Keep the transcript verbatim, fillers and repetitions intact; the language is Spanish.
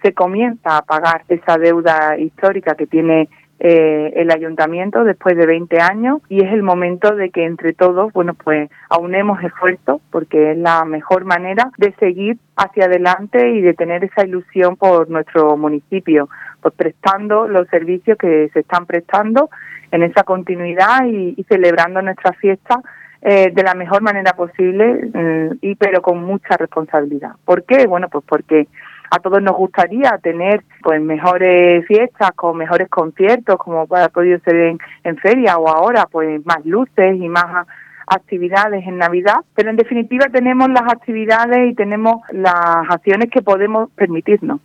se comienza a pagar esa deuda histórica que tiene eh, el ayuntamiento después de veinte años, y es el momento de que entre todos, bueno, pues aunemos esfuerzos, porque es la mejor manera de seguir hacia adelante y de tener esa ilusión por nuestro municipio, pues prestando los servicios que se están prestando en esa continuidad y, y celebrando nuestra fiesta eh, de la mejor manera posible, eh, y pero con mucha responsabilidad. ¿Por qué? Bueno, pues porque a todos nos gustaría tener pues mejores fiestas, con mejores conciertos, como ha podido ser en, en feria, o ahora pues más luces y más actividades en Navidad, pero en definitiva tenemos las actividades y tenemos las acciones que podemos permitirnos.